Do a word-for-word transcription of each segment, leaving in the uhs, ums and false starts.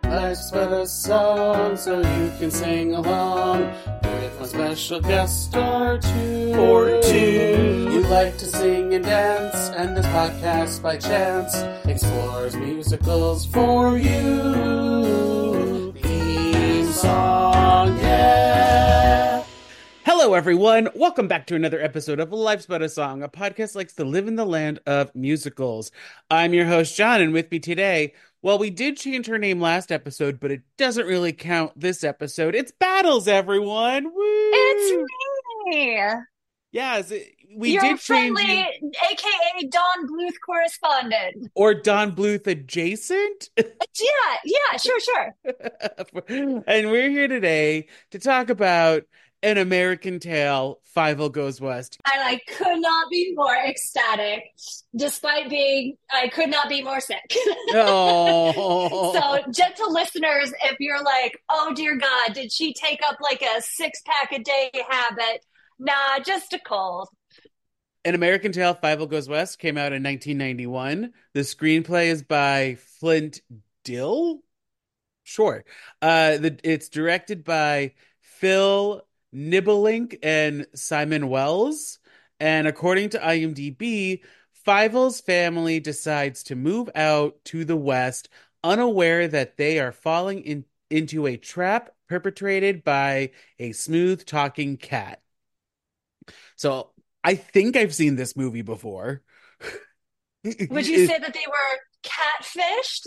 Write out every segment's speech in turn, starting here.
Life's but a song, so you can sing along with a special guest star two. Or two. You like to sing and dance, and this podcast by chance explores musicals for you. Theme song, yeah. Hello, everyone. Welcome back to another episode of Life's But a Song, a podcast likes to live in the land of musicals. I'm your host, John, and with me today, well, we did change her name last episode, but it doesn't really count this episode. It's Battles, everyone. Woo! It's me. Yes, it- we Your did change friendly, you. aka Don Bluth correspondent. Or Don Bluth adjacent. Yeah, yeah, sure, sure. And we're here today to talk about An American Tail, Fievel Goes West. And I could not be more ecstatic, despite being, I could not be more sick. Oh. So, gentle listeners, if you're like, oh dear God, did she take up like a six pack a day habit? Nah, just a cold. An American Tail, Fievel Goes West came out in nineteen ninety-one. The screenplay is by Flint Dill? Sure. Uh, the, it's directed by Phil Nibelink and Simon Wells. And according to IMDb, Fievel's family decides to move out to the West, unaware that they are falling in, into a trap perpetrated by a smooth-talking cat. So I think I've seen this movie before. Would you say that they were catfished?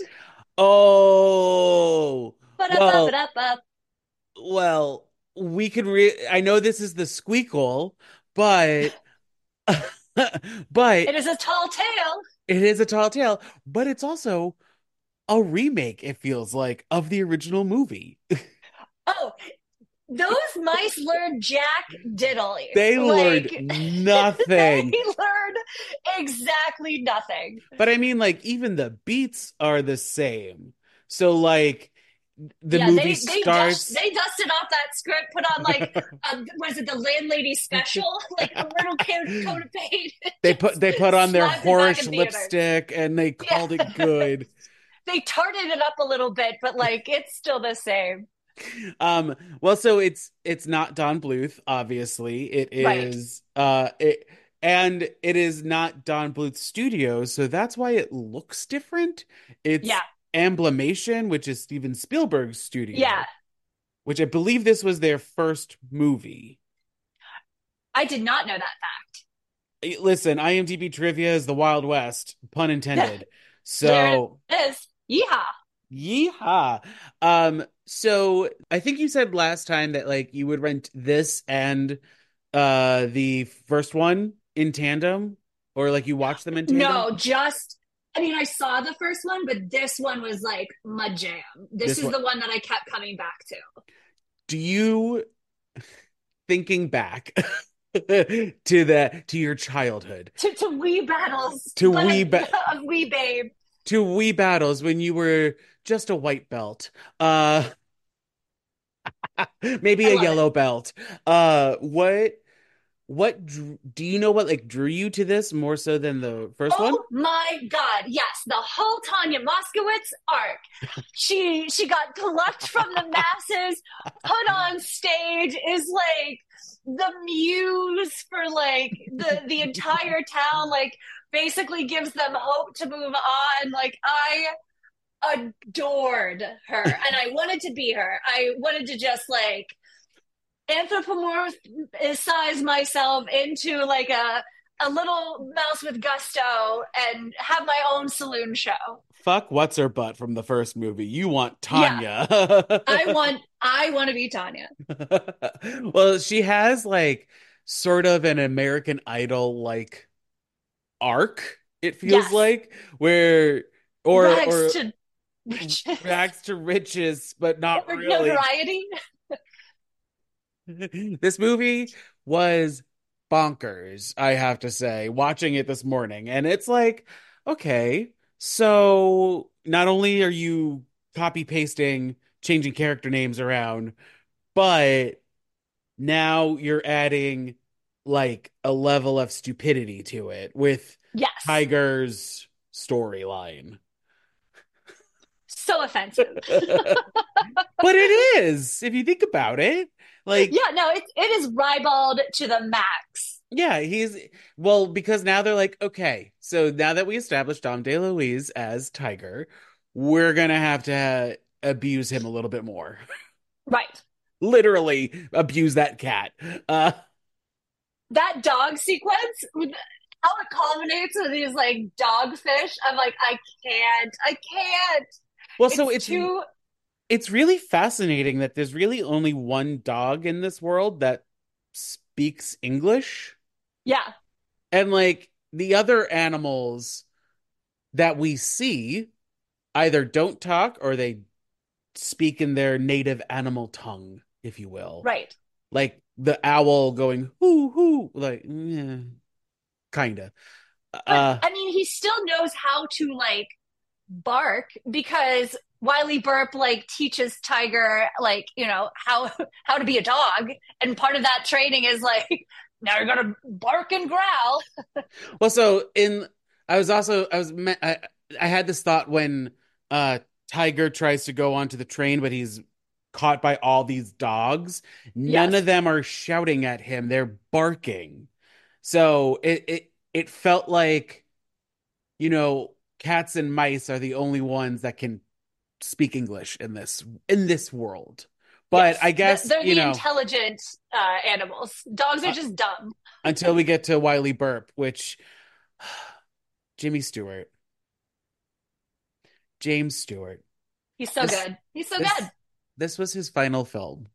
Oh, well, Ba-da-ba-ba-da-ba. well, we could re I know this is the squeakle, but but It is a tall tale. it is a tall tale, but it's also a remake, it feels like, of the original movie. Oh, those mice learned Jack Diddley. They Like, learned nothing. They learned exactly nothing. But I mean, like, even the beats are the same. So, like, the yeah, movie they they, starts. dust, they dusted off that script, put on like, um, was it the landlady special? Like a little coat, coat of paint. They put they put on their Slapped it back whorish in theaters. lipstick and they called Yeah. it good. They tarted it up a little bit, but like it's still the same. Um, well, so it's it's not Don Bluth, obviously. It Right. is uh it and it is not Don Bluth Studios, so that's why it looks different. It's Yeah, Amblimation, which is Steven Spielberg's studio, yeah. which I believe this was their first movie. I did not know that fact. Listen, IMDb trivia is the Wild West, pun intended. There So, it is. Yeehaw. yeehaw. Um, so I think you said last time that like you would rent this and uh the first one in tandem, or like you watch them in tandem. No, just I mean, I saw the first one, but this one was like my jam. This, This is one- the one that I kept coming back to. Do you, thinking back to the to your childhood, To to Wee Battles. To but Wee of- Ba- of Wee Babe. to Wee Battles when you were just a white belt, uh, maybe I a love yellow belt, uh, what what dr- do you know what like drew you to this more so than the first one? Oh my God. Yes, the whole Tanya Moskowitz arc. She she got plucked from the masses, put on stage, is like the muse for like the the entire town, like basically gives them hope to move on. Like I adored her and I wanted to be her. I wanted to just like anthropomorphize myself into like a a little mouse with gusto and have my own saloon show. Fuck what's her butt from the first movie. You want Yeah. Tanya. I want I want to be Tanya. Well, she has like sort of an American Idol like arc, it feels Yes. like, where or Rags or to riches. rags to riches, but not Or really. notoriety. This movie was bonkers, I have to say, watching it this morning. And it's like, okay, so not only are you copy pasting, changing character names around, but now you're adding like a level of stupidity to it with Yes. Tiger's storyline. So so offensive. But it is, if you think about it. Like, Yeah, no, it, it is ribald to the max. yeah, he's well, because now they're like, okay, so now that we established Dom DeLuise as Tiger, we're gonna have to uh, abuse him a little bit more. Right. Literally abuse that cat. Uh, That dog sequence, how it culminates with these like dogfish. I'm like, I can't, I can't. well, It's so it's too, it's really fascinating that there's really only one dog in this world that speaks English. yeah, And like the other animals that we see either don't talk or they speak in their native animal tongue, if you will. right. Like the owl going hoo hoo, like yeah, kinda. But Uh, I mean, he still knows how to like bark because Wiley Burp like teaches Tiger like you know how how to be a dog, and part of that training is like now you're gonna bark and growl. well, so in I was also I was I, I had this thought when uh Tiger tries to go onto the train, but he's caught by all these dogs. None Yes, of them are shouting at him; they're barking. So it it it felt like, you know, cats and mice are the only ones that can speak English in this in this world. But yes, I Th- guess, they're you the know, intelligent uh, animals. Dogs are uh, just dumb. until we get to Wiley Burp, which Jimmy Stewart, James Stewart. He's so This good. He's so this good. this was his final film.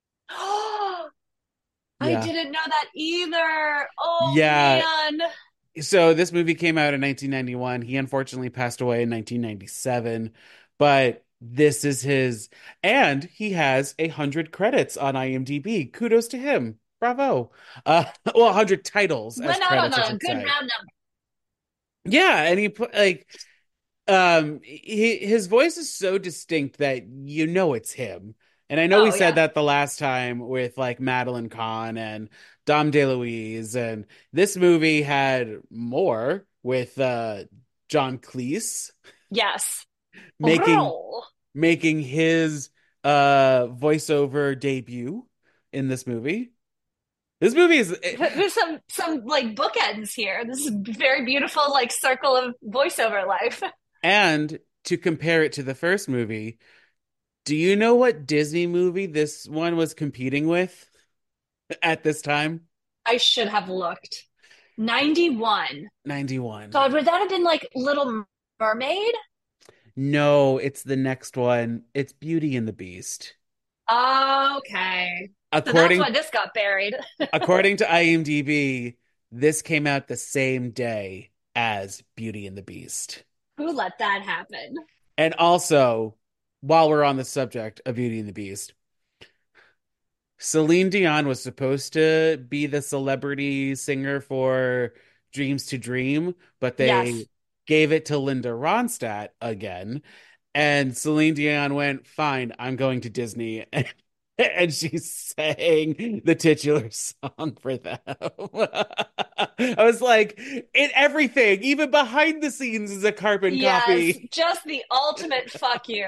I Yeah. didn't know that either. Oh Yeah. man. So this movie came out in nineteen ninety-one. He unfortunately passed away in nineteen ninety-seven, but this is his, and he has a hundred credits on IMDb. Kudos to him. Bravo. Uh, well, a hundred titles as Went out on credits, I a should good say. round number. Yeah, and he put like um he, his voice is so distinct that you know it's him. And I know we Oh said yeah. that the last time with like Madeline Kahn and Dom DeLuise, and this movie had more with uh John Cleese Yes. making Roll. making his uh voiceover debut in this movie. This movie is There's some some like bookends here. This is a very beautiful like circle of voiceover life. and to compare it to the first movie, do you know what Disney movie this one was competing with at this time? I should have looked. ninety-one. ninety-one. God, would that have been like Little Mermaid? No, it's the next one. It's Beauty and the Beast. Okay. So that's According why this got buried. according to IMDb, this came out the same day as Beauty and the Beast. Who let that happen? And also, while we're on the subject of Beauty and the Beast, Celine Dion was supposed to be the celebrity singer for Dreams to Dream, but Yes. they gave it to Linda Ronstadt again. And Celine Dion went, fine, I'm going to Disney. And she sang the titular song for them. I was like, in everything, even behind the scenes, is a carbon Yes, copy. just the ultimate fuck you.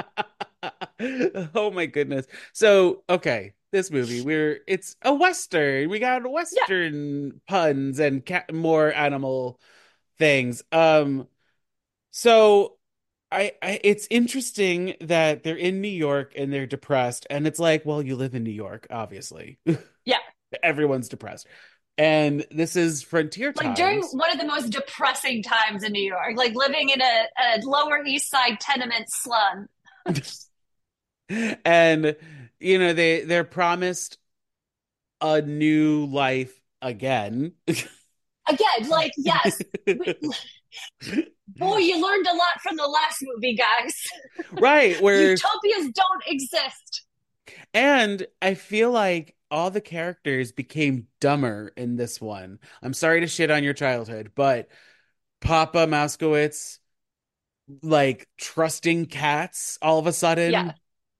Oh my goodness. So, okay, this movie, we're it's a Western. We got Yeah. Western puns and cat more animal things. Um, so I, I it's interesting that they're in New York and they're depressed, and it's like, well, you live in New York, obviously. Yeah. Everyone's depressed. And this is frontier Like during times. one of the most depressing times in New York, like living in a, a Lower East Side tenement slum. And you know, they they're promised a new life again. Again, like, yes, boy, you learned a lot from the last movie, guys. Right, where Utopias don't exist. and I feel like all the characters became dumber in this one. I'm sorry to shit on your childhood, but Papa Moskowitz like trusting cats all of a Yeah. sudden.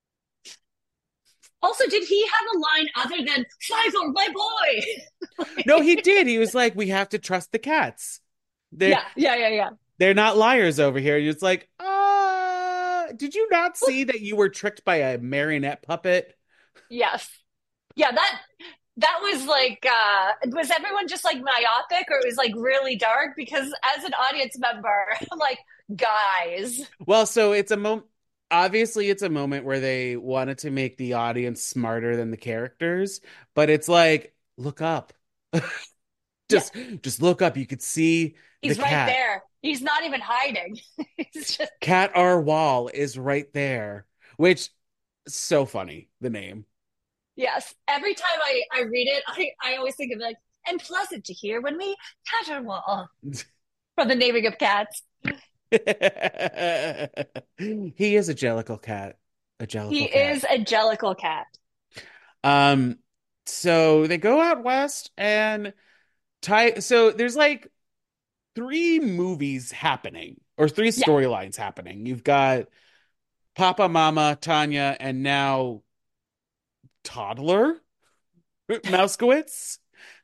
Also, did he have a line other than Fiver, my boy? No, he did. He was like, we have to trust the cats. They're Yeah, yeah, yeah, yeah. they're not liars over here. It's like, uh, did you not see that you were tricked by a marionette puppet? Yes. Yeah, that that was like uh was everyone just like myopic or it was like really dark? Because as an audience member, I'm like, guys. Well, so it's a moment. Obviously, it's a moment where they wanted to make the audience smarter than the characters, but it's like, look up. Yeah, Just just look up. You could see the he's right cat. there. He's not even hiding. He's just Cat R Wall is right there, which so funny, the name. yes. Every time I, I read it, I, I always think of like, and pleasant to hear when we caterwaul from the naming of cats. He is a Jellicle cat. A He Jellicle cat. is a jellicle cat. Um, so they go out west and tie. So there's like three movies happening or three Yeah, storylines happening. You've got Papa, Mama, Tanya, and now toddler Mouskowitz.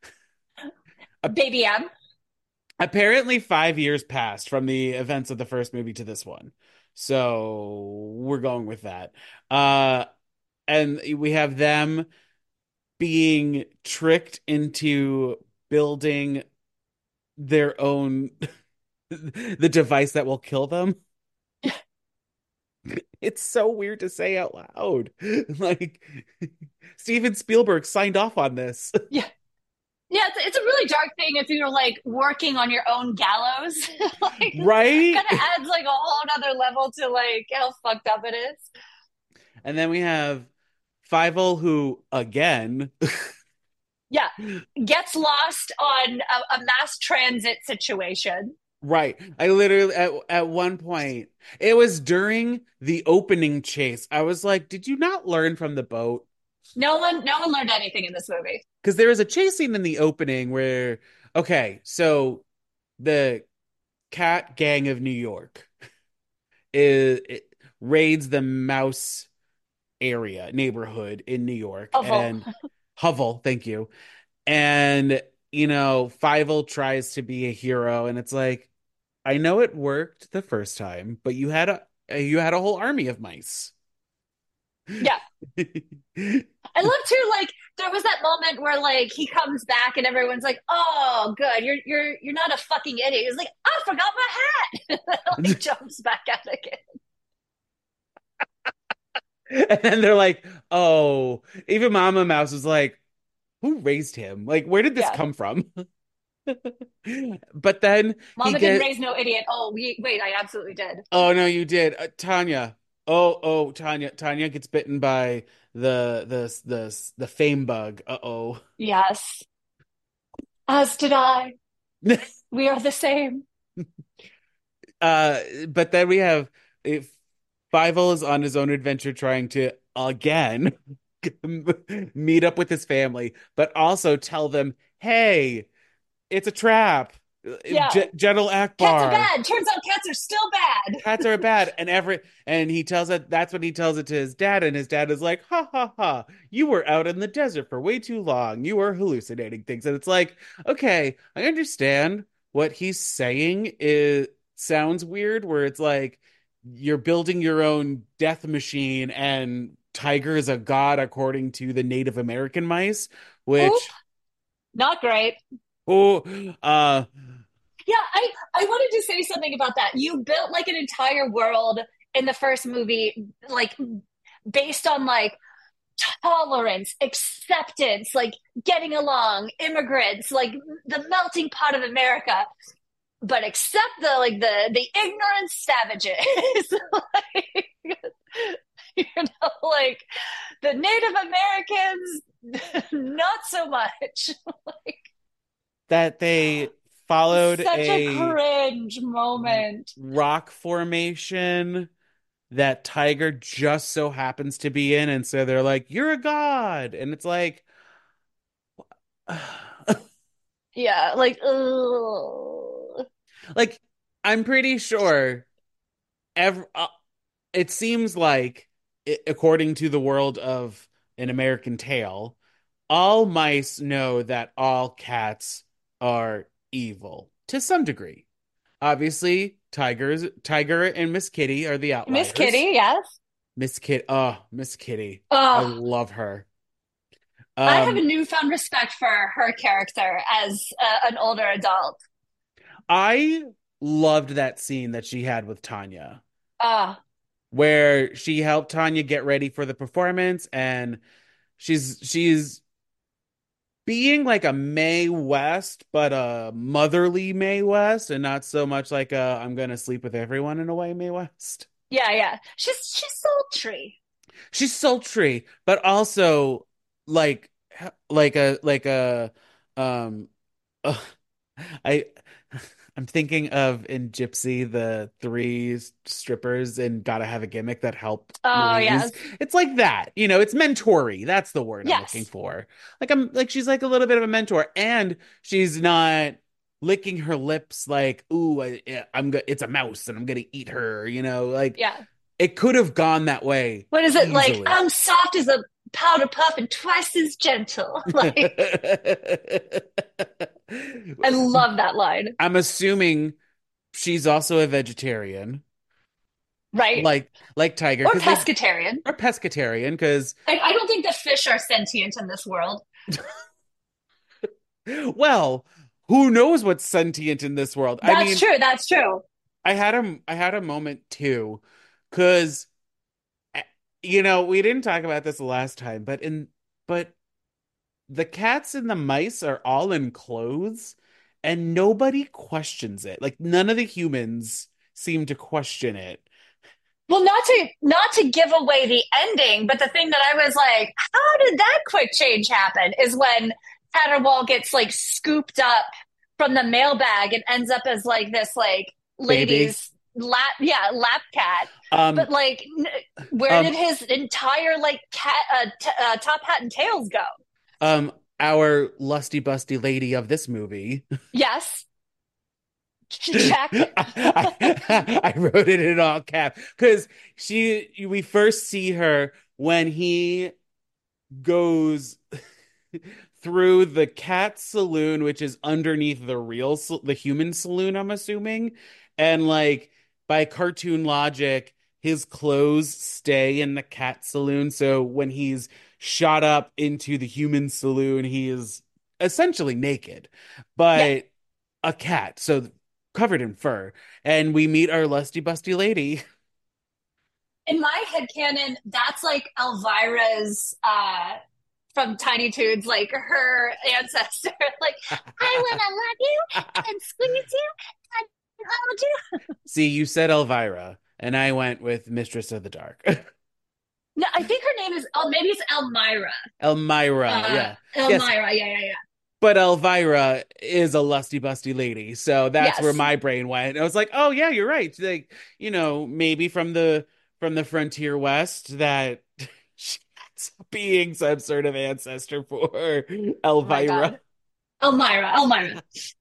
baby M. Apparently, five years passed from the events of the first movie to this one. So we're going with that. Uh, and we have them being tricked into building their own the device that will kill them. It's so weird to say out loud. Like Steven Spielberg signed off on this. Yeah. Yeah, it's, it's a really dark thing if you're like working on your own gallows. Like, Right? kind of adds like a whole other level to like how fucked up it is. And then we have Fievel who again Yeah, gets lost on a, a mass transit situation. right. I literally at at one point it was during the opening chase. I was like, did you not learn from the boat? No one, no one learned anything in this movie. Because there was a chase scene in the opening where okay, so the cat gang of New York is it raids the mouse area neighborhood in New York Awful. and Hovel, thank you. And you know, Fievel tries to be a hero and it's like I know it worked the first time, but you had a you had a whole army of mice. Yeah, I love too. Like there was that moment where like he comes back and everyone's like, "Oh, good, you're you're you're not a fucking idiot." He's like, "I forgot my hat." Like jumps back out again. And then they're like, "Oh," even Mama Mouse was like, "Who raised him? Like, where did this Yeah, come from?" But then he Mama didn't get, raise no idiot. Oh, we, wait, I absolutely did. oh no, you did, uh, Tanya. Oh, oh, Tanya. Tanya gets bitten by the the the the fame bug. Uh-oh. Yes, as did I. We are the same. Uh, but then we have if Fievel is on his own adventure trying to again meet up with his family, but also tell them, "Hey, it's a trap. Yeah, G General cats are Akbar, bad. Turns out cats are still bad. cats are bad." And every and he tells it. That's when he tells it to his dad, and his dad is like, "Ha ha ha! You were out in the desert for way too long. You were hallucinating things." And it's like, okay, I understand what he's saying. Is sounds weird, where it's like you're building your own death machine, and Tiger is a god according to the Native American mice, Oop, which not great. oh, uh. Yeah, I I wanted to say something about that. You built like an entire world in the first movie, like based on like tolerance, acceptance, like getting along, immigrants, like the melting pot of America. But except the like the the ignorant savages, like, you know, like the Native Americans, not so much. Like that they followed such a a cringe moment. rock formation that Tiger just so happens to be in, and so they're like, "You're a god," and it's like, Yeah, like ugh. like I'm pretty sure. Every uh, it seems like, I according to the world of An American Tail, all mice know that all cats are evil to some degree. Obviously, Tigers, Tiger and Miss Kitty are the Miss outliers. Kitty, yes. Miss Kid, oh, Miss Kitty, I Oh, love her. I have a Um, newfound respect for her character as uh, an older adult. I loved that scene that she had with Tanya, Oh, where she helped Tanya get ready for the performance, and she's she's being like a Mae West, but a motherly Mae West, and not so much like a I'm gonna sleep with everyone in a way Mae West. yeah, yeah. She's she's sultry. She's sultry, but also like like a like a um uh, I I'm thinking of in Gypsy the three strippers and Gotta Have a Gimmick that help Oh, Louise. yes. It's like that, you know, it's mentory. That's the word I'm looking Yes. for. Like I'm like she's like a little bit of a mentor, and she's not licking her lips like, ooh, I, I'm go it's a mouse and I'm gonna eat her, you know, like Yeah. it could have gone that way What is it like? easily. I'm soft as a powder puff and twice as gentle. Like, I love that line. I'm assuming she's also a vegetarian, Right? like like Tiger, Or because they pescatarian. are pescatarian. Because, I, I don't think that fish are sentient in this world. well, who knows what's sentient in this world? I That's mean, true. That's true. I had a I had a moment too, because you know we didn't talk about this the last time, but in but the cats and the mice are all in clothes, and nobody questions it. Like none of the humans seem to question it. Well, not to not to give away the ending, but the thing that I was like, how did that quick change happen? Is when Caterwall gets like scooped up from the mailbag and ends up as like this like Baby. lady's lap, yeah, lap cat. Um, But like, n- where um, did his entire like cat uh, t uh, top hat and tails go? um, our lusty busty lady of this movie. Yes, check. I, I wrote it in all cap because she we first see her when he goes through the cat saloon, which is underneath the real the human saloon, I'm assuming, and like by cartoon logic his clothes stay in the cat saloon, so when he's shot up into the human saloon he is essentially naked, Yeah, but a cat, so covered in fur, and we meet our lusty busty lady. in my head canon, that's like Elvira's uh from Tiny Toons, like her ancestor. Like, I want to love you and squeeze you and hold you. See, you said Elvira, and I went with Mistress of the Dark. No, I think her name is, oh, maybe it's Elmira. Elmira, Uh, yeah. Yes, Elmira, yeah, yeah, yeah. but Elvira is a lusty busty lady, so that's where Yes. my brain went. I was like, "Oh yeah, you're right." Like, you know, maybe from the from the frontier west that she ends up being some sort of ancestor for Oh my Elvira. God. Elmira, Elmira.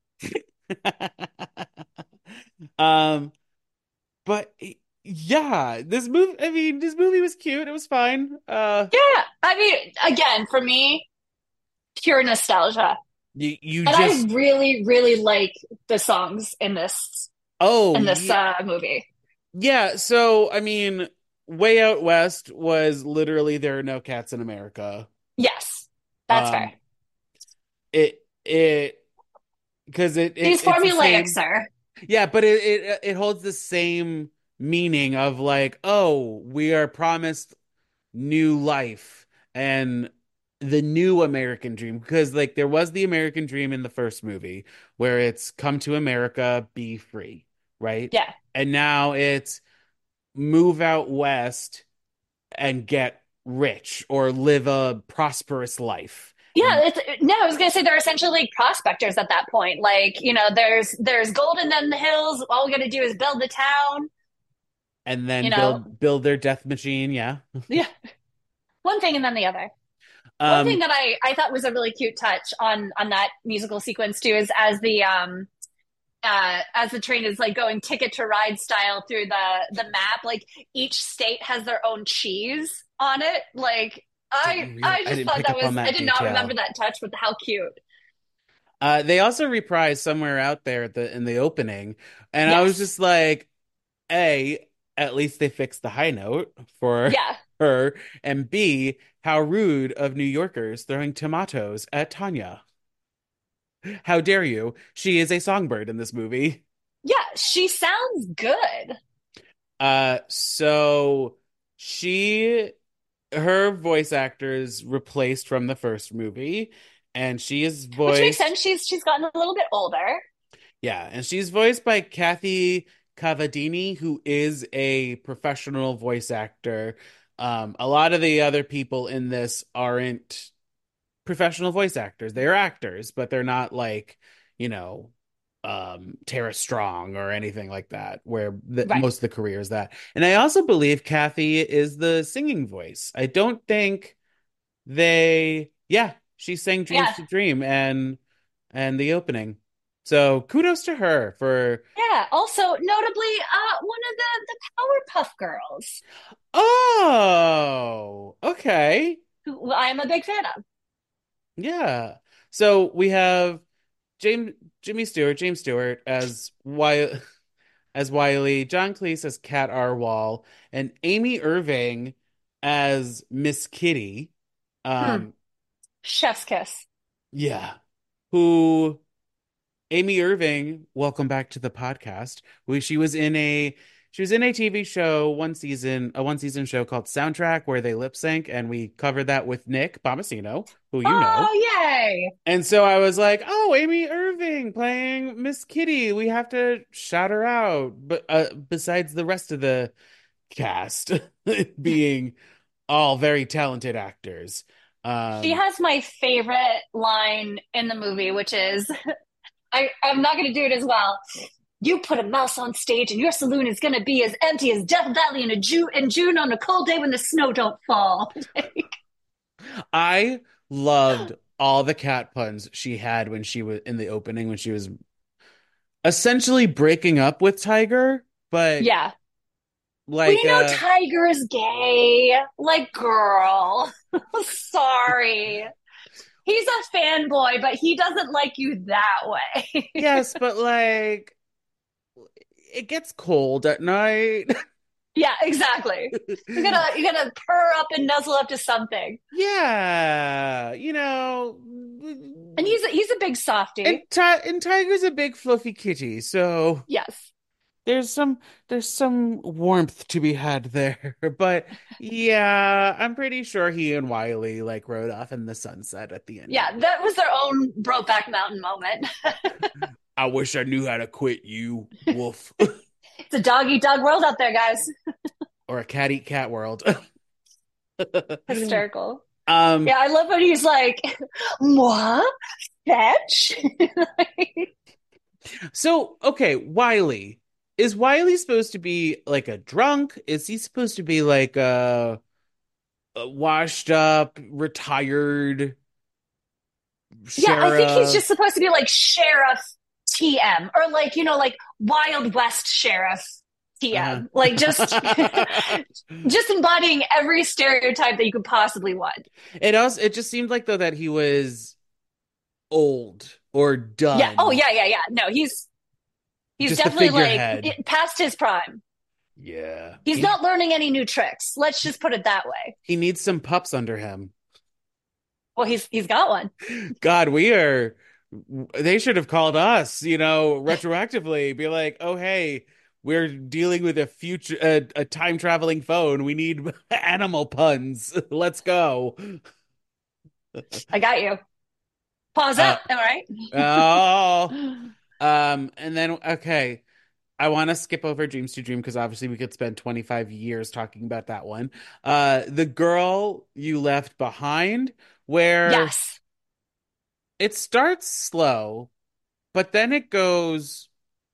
Um, but yeah, this movie, I mean, this movie was cute. It was fine. Uh, Yeah. I mean, again, for me, pure nostalgia. you you And I just really, really like the songs in this oh in this yeah, uh movie. yeah. So I mean, Way Out West was literally There Are No Cats in America. Yes, that's fair. Um, it it because it, it He's it's the formulaic, same. sir. Yeah, but it, it it holds the same meaning of like, oh, we are promised new life and the new American dream, because like there was the American dream in the first movie where it's come to America, be free, right? Yeah. And now it's move out west and get rich or live a prosperous life. Yeah, And it's no, I was gonna say they're essentially like prospectors at that point. Like, you know, there's there's gold in them hills. All we gotta do is build the town, and you then know. build build their death machine, yeah. Yeah. One thing and then the other. One thing Um that I I thought was a really cute touch on on that musical sequence too is as the um uh as the train is like going ticket to ride style through the the map, like each state has their own cheese on it. Like I didn't real I I just didn't thought pick that up on was I that did not remember detail. that touch, but how cute. Uh, they also reprised Somewhere Out There at the in the opening, and I was Yes. just like, A, at least they fixed the high note for Yeah. her, and B, how rude of New Yorkers throwing tomatoes at Tanya. How dare you? She is a songbird in this movie. Yeah, she sounds good. Uh, so she her voice actor is replaced from the first movie, and she is Which makes voiced sense. She's she's gotten a little bit older. yeah, and she's voiced by Kathy Cavadini, who is a professional voice actor. Um, a lot of the other people in this aren't professional voice actors. They're actors, but they're not like, you know, um, Tara Strong or anything like that, where the, Right. most of the career is that. And I also believe Kathy is the singing voice. I don't think they, yeah, she sang Dreams Yeah. to Dream and and the opening. So kudos to her for Yeah. Also, notably, uh, one of the the Powerpuff Girls, oh, okay. who I am a big fan of. Yeah. So we have James Jimmy Stewart, James Stewart as Wy as Wiley, John Cleese as Cat Arwal, and Amy Irving as Miss Kitty. Hmm. Um, Chef's kiss. yeah. Who Amy Irving, welcome back to the podcast. We, she was in a she was in a T V show one season, a one season show called Soundtrack where they lip sync, and we covered that with Nick Bomasino, who you know. Oh, yay! And so I was like, "Oh, Amy Irving playing Miss Kitty. We have to shout her out." But uh, besides the rest of the cast being all very talented actors. She Um, has my favorite line in the movie, which is I, I'm not going to do it as well. You put a mouse on stage, and your saloon is going to be as empty as Death Valley in a June in June on a cold day when the snow don't fall. I loved all the cat puns she had when she was in the opening when she was essentially breaking up with Tiger, but Yeah, we like know uh Tiger is gay. Like, girl, sorry. He's a fanboy, but he doesn't like you that way. yes, but like it gets cold at night. Yeah, exactly. You're gonna you're gonna purr up and nuzzle up to something. Yeah, you know, And he's a, he's a big and, softy. Ti and Tiger's a big fluffy kitty, so Yes. there's some there's some warmth to be had there. But yeah, I'm pretty sure he and Wiley like rode off in the sunset at the end of Yeah, it. that was their own Brokeback Mountain moment. I wish I knew how to quit you, wolf. It's a dog eat dog world out there, guys. Or a cat eat cat world. Hysterical. Um, Yeah, I love when he's like, "Moi, fetch." so okay, Wiley. Is Wiley supposed to be like a drunk? Is he supposed to be like a, a washed up, retired Yeah, I think he's sheriff? just supposed to be like Sheriff T M or like, you know, like Wild West Sheriff Uh-huh. T M. Like just just embodying every stereotype that you could possibly want. It also it just seemed like though that he was old or Yeah. Oh, done. yeah, yeah, yeah. No, he's he's Just the definitely like figurehead. past his prime. Yeah. He's He not learning any new tricks. Let's just put it that way. he needs some pups under him. Well, he's he's got one. God, we are they should have called us, you know, retroactively, be like, "Oh, hey, we're dealing with a future a, a time traveling phone. We need animal puns. Let's go." I got you. Pause Uh up. Am I oh. right? Um and then okay, I want to skip over Dreams to Dream because obviously we could spend twenty-five years talking about that one. Uh The Girl You Left Behind, where Yes. it starts slow, but then it goes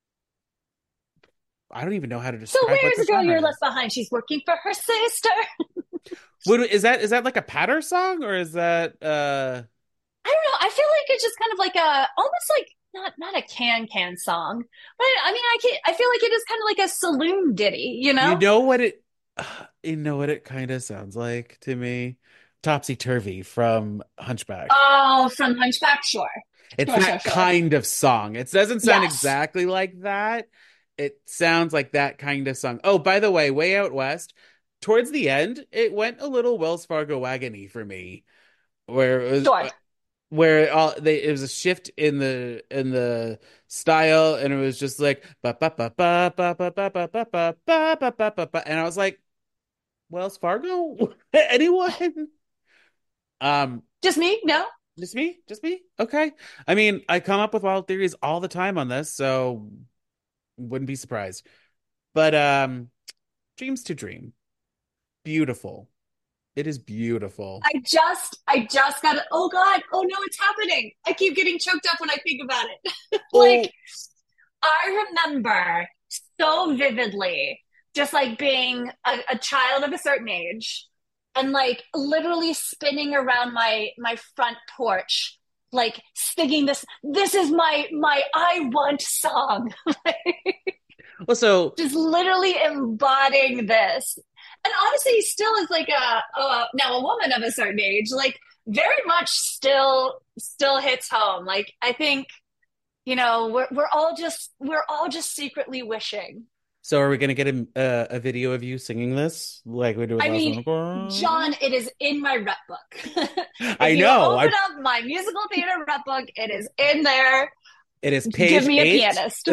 I don't even know how to So describe what where's the the girl genre you're left is. behind? She's working for her sister. What is that? Is that like a patter song or is that uh I don't know. I feel like it's just kind of like a almost like not not a can can song, but I mean I can I feel like it is kind of like a saloon ditty, you you know? know what it you know what it kind of sounds like to me? Topsy Turvy from Hunchback. Oh, from Hunchback, sure. It's Sure, sure, that sure. kind of song. It doesn't sound Yes. exactly like that. It sounds like that kind of song. Oh, by the way, Way Out West, towards the end, it went a little Wells Fargo wagony for me, where it was Sure. where all they it was a shift in the in the style, and it was just like ba ba ba ba ba ba ba ba ba ba ba ba ba ba ba, and I was like, Wells Fargo? Anyone? Um, Just me? No? just me? Just me? Okay. I mean, I come up with wild theories all the time on this, so wouldn't be surprised. But um, Dreams to Dream. Beautiful. It is beautiful. I just, I just got it. Oh God. Oh no, it's happening. I keep getting choked up when I think about it. Like, Oh, I remember so vividly just like being a, a child of a certain age and like literally spinning around my my front porch like singing this this is my my I want song. well, so Just literally embodying this. And honestly, he still is like a, a now a woman of a certain age, like very much still still hits home. Like I think, you know, we're we're all just we're all just secretly wishing. so are we gonna get a uh, a video of you singing this like we did with I Last mean, Unicorn? John, it is in my rep book. If I you know. open I up my musical theater rep book, it is in there. It is Give page me a eight. pianist.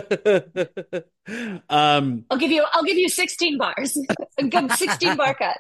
um, I'll give you I'll give you sixteen bars. A good sixteen bar cut.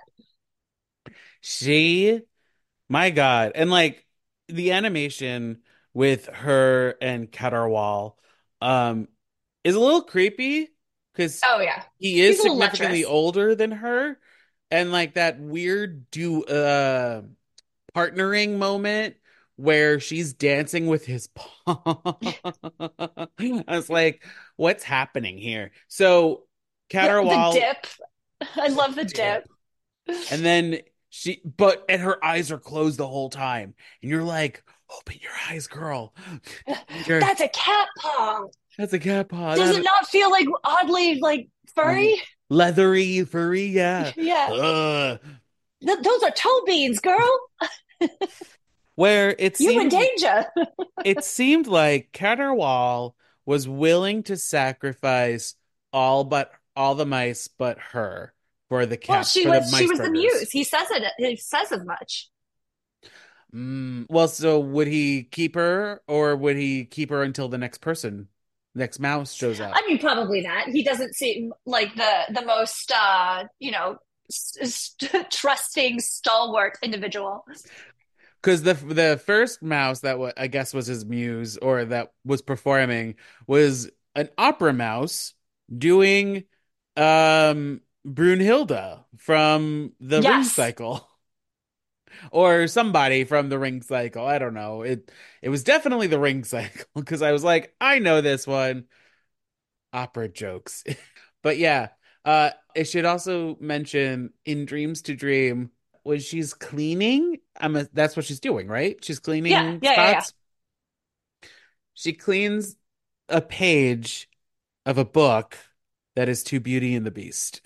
she, my God, and like the animation with her and Caterwall, um, is a little creepy because Oh yeah. he He's is a little significantly lecherous. older than her, and like that weird do uh partnering moment where she's dancing with his paw. I was like, what's happening here? So The the Caterwaul dip. I love the dip, dip. and then she, but and her eyes are closed the whole time, and you're like, open your eyes, girl. You're That's a cat paw. that's a cat paw. Does That it not feel like oddly like furry? leathery, furry, yeah. Yeah. Ugh. Th- those are toe beans, girl. Where it You in seemed danger. it seemed like Caterwall was willing to sacrifice all but all the mice but her for the Well, cat she for the was she mice was the burgers. muse. He says it. He says as much. Mm, well, so would he keep her, or would he keep her until the next person, next mouse shows up? I mean, probably that. He doesn't seem like the the most uh, you know, s- s- trusting, stalwart individual. Because the the first mouse that wa I guess was his muse or that was performing was an opera mouse doing um Brunhilde from the Ring Yes. Cycle. Or somebody from the Ring Cycle. I don't know. It it was definitely the Ring Cycle because I was like, I know this one. Opera jokes. But yeah, uh it should also mention in Dreams to Dream when she's cleaning, I'm a, that's what she's doing, right? She's Yeah. cleaning Yeah. Yeah. Yeah. spots. She cleans a page of a book that is to Beauty and the Beast.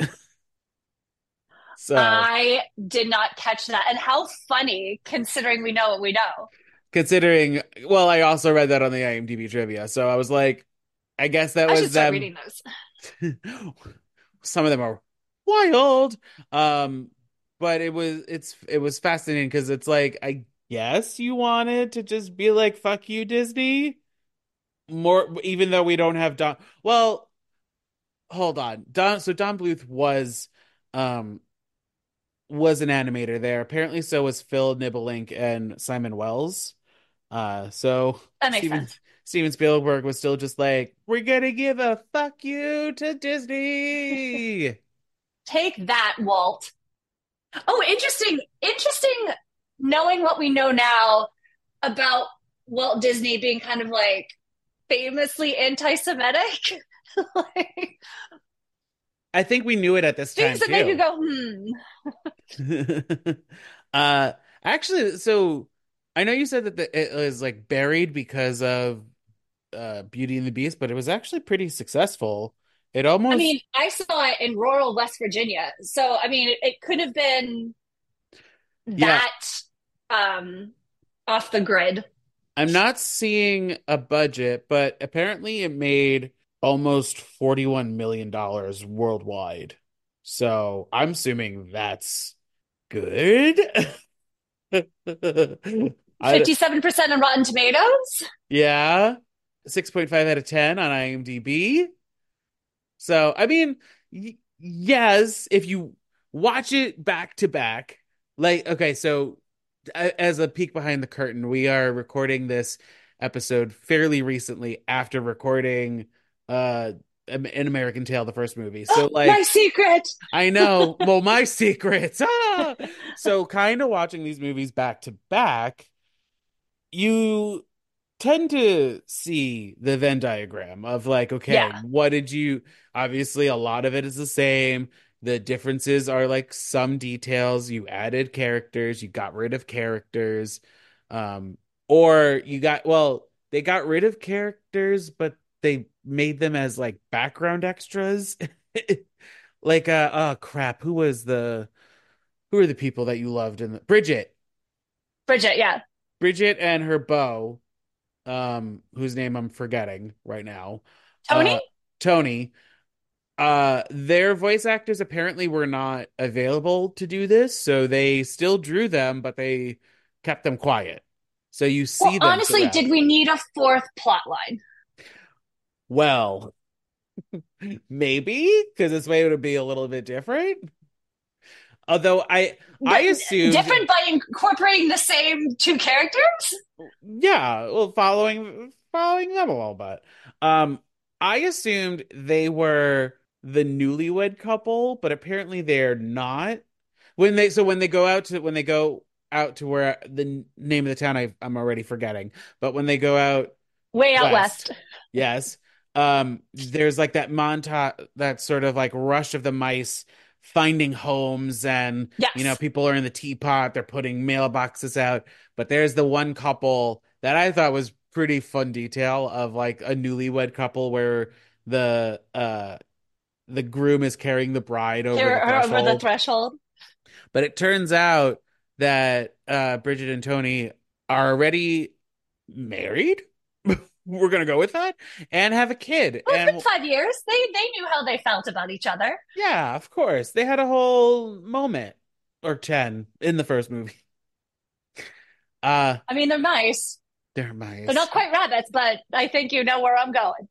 So, I did not catch that, and how funny considering we know what we know. considering, well, I also read that on the IMDb trivia. So I was like, I guess that I should was start them. reading those. Some of them are wild. Um, but it was it's it was fascinating because it's like I guess you wanted to just be like fuck you Disney more even though we don't have Don well hold on Don so Don Bluth was um was an animator there apparently so was Phil Nibelink and Simon Wells uh so That makes Steven sense. Steven Spielberg was still just like we're gonna give a fuck you to Disney. Take that, Walt. Oh, interesting. Interesting knowing what we know now about Walt Disney being kind of like famously anti-Semitic. Like, I think we knew it at this things time that make you too. go, hmm. uh actually so I know you said that the, it was like buried because of uh Beauty and the Beast, but it was actually pretty successful. It I almost mean, I saw it in rural West Virginia. So, I mean, it, it could have been Yeah, that um off the grid. I'm not seeing a budget, but apparently it made almost forty-one million dollars worldwide. So I'm assuming that's good. I, fifty-seven percent on Rotten Tomatoes. yeah, six point five out of ten on IMDb. So, I mean, y yes, if you watch it back to back, like, okay, so a- as a peek behind the curtain, we are recording this episode fairly recently after recording uh Am- An American Tail, the first movie. So, My like, secret. I know, well, my secrets. Ah! So, kind of watching these movies back to back, you tend to see the Venn diagram of like, Yeah. okay, what did you, obviously, a lot of it is the same. The differences are like some details. You added characters, you got rid of characters. Um, or you got, well, they got rid of characters, but they made them as like background extras. Like, uh, oh crap, who was the, who are the people that you loved in the, Bridget. Bridget, yeah. Bridget and her beau, um, whose name I'm forgetting right now, Tony? uh, Tony. Uh, their voice actors apparently were not available to do this, so they still drew them, but they kept them quiet. So you Well, see them honestly, throughout. did we need a fourth plot line? Well, maybe because this way it would be a little bit different. Although I I But assumed, different by incorporating the same two characters? yeah, well, following following them a little bit. Um, I assumed they were the newlywed couple, but apparently they're not. When they so when they go out to when they go out to where the n- name of the town I I'm already forgetting, but when they go out Way out west, west. yes, um, there's like that montage, that sort of like rush of the mice finding homes, and you know Yes. people are in the teapot, they're putting mailboxes out, but there's the one couple that I thought was pretty fun detail of like a newlywed couple where the uh the groom is carrying the bride over the Here over the threshold. threshold. But it turns out that uh, Bridget and Tony are already married. We're gonna go with that and have a kid. Well, it's And been five years. They they knew how they felt about each other. yeah, of course, they had a whole moment or ten in the first movie. Uh, I mean, they're nice. they're They're nice. not quite rabbits, but I think you know where I'm going.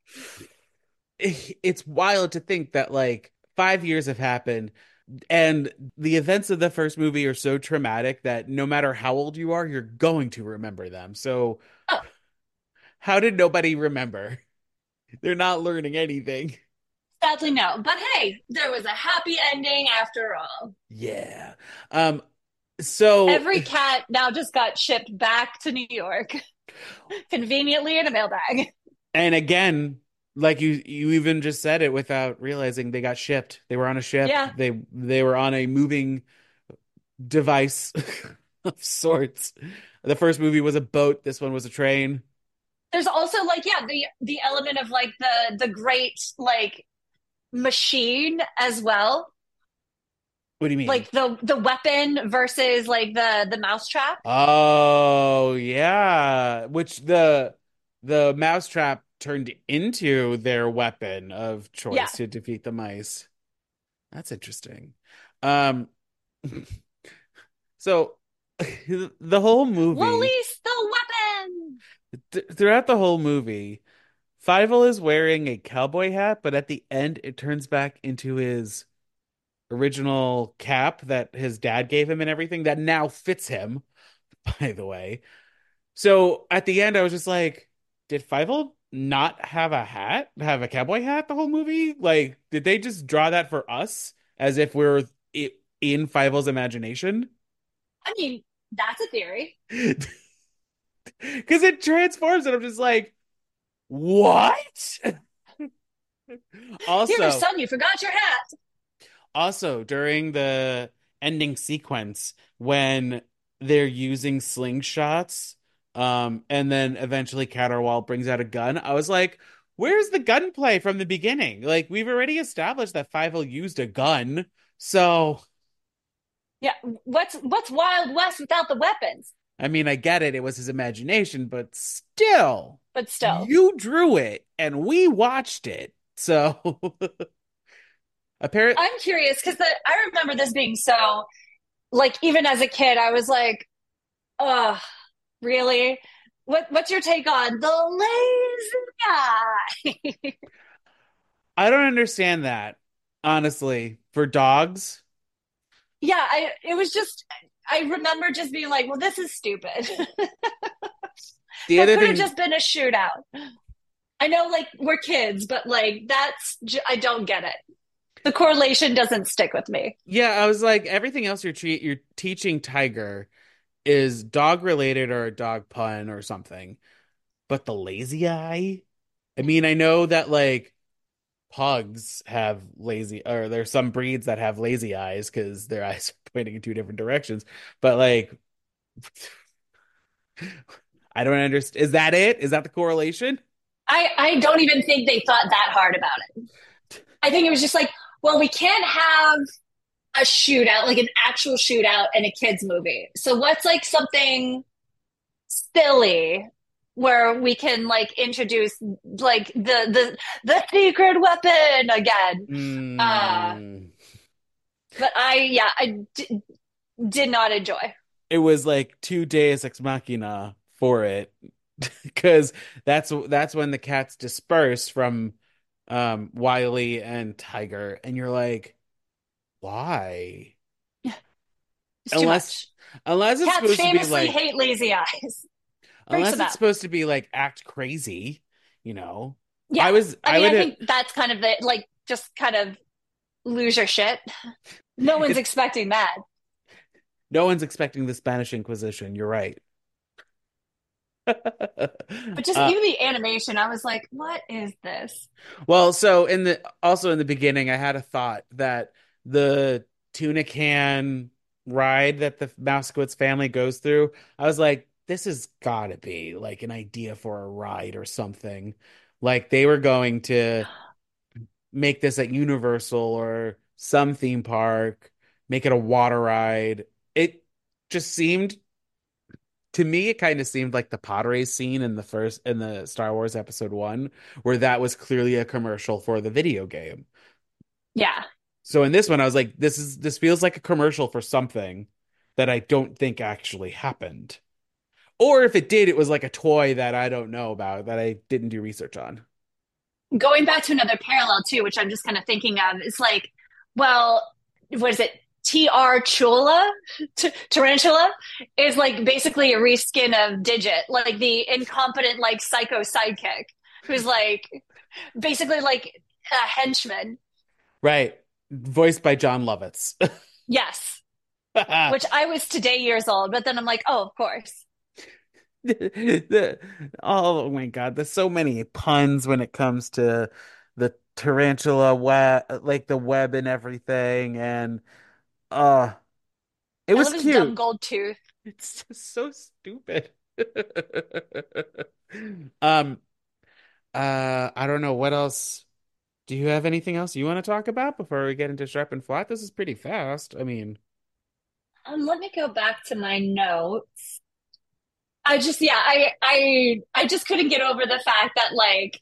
It's wild to think that like five years have happened, and the events of the first movie are so traumatic that no matter how old you are, you're going to remember them. So Oh, how did nobody remember? They're not learning anything. sadly, no. But hey, there was a happy ending after all. Yeah. Um, so Every cat now just got shipped back to New York, conveniently in a mailbag. and again, like you you even just said it without realizing, they got shipped. They were on a ship. Yeah. They they were on a moving device of sorts. The first movie was a boat, this one was a train. There's also like, yeah, the the element of like the the great like machine as well. What do you mean? Like the the weapon versus like the the mousetrap. Oh, yeah. Which the the mousetrap turned into their weapon of Yeah. choice to defeat the mice. That's interesting. Um, so the whole movie, Release the weapon. th throughout the whole movie, Fievel is wearing a cowboy hat, but at the end it turns back into his original cap that his dad gave him and everything that now fits him, by the way. So at the end, I was just like, did Fievel not have a hat, have a cowboy hat the whole movie? Like, did they just draw that for us as if we're i- in Fievel's imagination? I mean, that's a theory. Because it transforms, and I'm just like, what? Here, Also, son, you forgot your hat. also during the ending sequence when they're using slingshots, um, and then eventually Caterwall brings out a gun, I was like, where's the gunplay from the beginning? Like, we've already established that Fievel used a gun, so Yeah, what's what's Wild West without the weapons? I mean, I get it. It was his imagination, but still, But still, you drew it and we watched it. So, apparently, I'm curious because I remember this being so like even as a kid, I was like, oh, really? What what's your take on the lazy eye? I don't understand that, honestly, for dogs. Yeah, I it was just I remember just being like, well, this is stupid. The That other could have thing, just been a shootout. I know, like we're kids, but like that's I don't get it. The correlation doesn't stick with me. yeah, I was like, everything else you're tre you're teaching Tiger is dog related or a dog pun or something. But the lazy eye? I mean, I know that like pugs have lazy, or there's some breeds that have lazy eyes because their eyes are pointing in two different directions. But like, I don't understand. Is that it? Is that the correlation? I I don't even think they thought that hard about it. I think it was just like, well, we can't have a shootout, like an actual shootout in a kids movie. So what's like something silly where we can like introduce like the the the secret weapon again. Uh Mm. but I yeah, I d- did not enjoy. It was like two Deus Ex Machina for it because that's that's when the cats disperse from um Wiley and Tiger, and you're like, why? It's too Unless much. unless it's Cats supposed to be famously like hate lazy eyes. Freaks unless them it's out. supposed to be like act crazy, you know. Yeah. I was I I mean, I would think that's kind of the like just kind of lose your shit. No one's it's expecting that. no one's expecting the Spanish Inquisition. You're right. But just Uh, even the animation, I was like, what is this? well, so in the also in the beginning, I had a thought that the tuna can ride that the Moskowitz family goes through, I was like, this has got to be like an idea for a ride or something. Like they were going to make this at Universal or some theme park, make it a water ride. It just seemed to me, it kind of seemed like the pod race scene in the first in the Star Wars Episode One, where that was clearly a commercial for the video game. Yeah. So in this one, I was like, this is this feels like a commercial for something that I don't think actually happened. Or if it did, it was like a toy that I don't know about that I didn't do research on. Going back to another parallel too, which I'm just kind of thinking of, is like, well, what is it? T R Chula, T- Tarantula, is like basically a reskin of Digit, like the incompetent, like psycho sidekick, who's like basically like a henchman. Right. Voiced by John Lovitz. Yes, which I was today years old, but then I'm like, oh, of course. The- oh my God, there's so many puns when it comes to the tarantula web, like the web and everything, and uh it I was love his dumb cute. gold tooth. It's just so stupid. Um, uh, I don't know what else. Do you have anything else you want to talk about before we get into Sharp and Flat? This is pretty fast. I mean, Um, let me go back to my notes. I just, yeah, I, I, I just couldn't get over the fact that like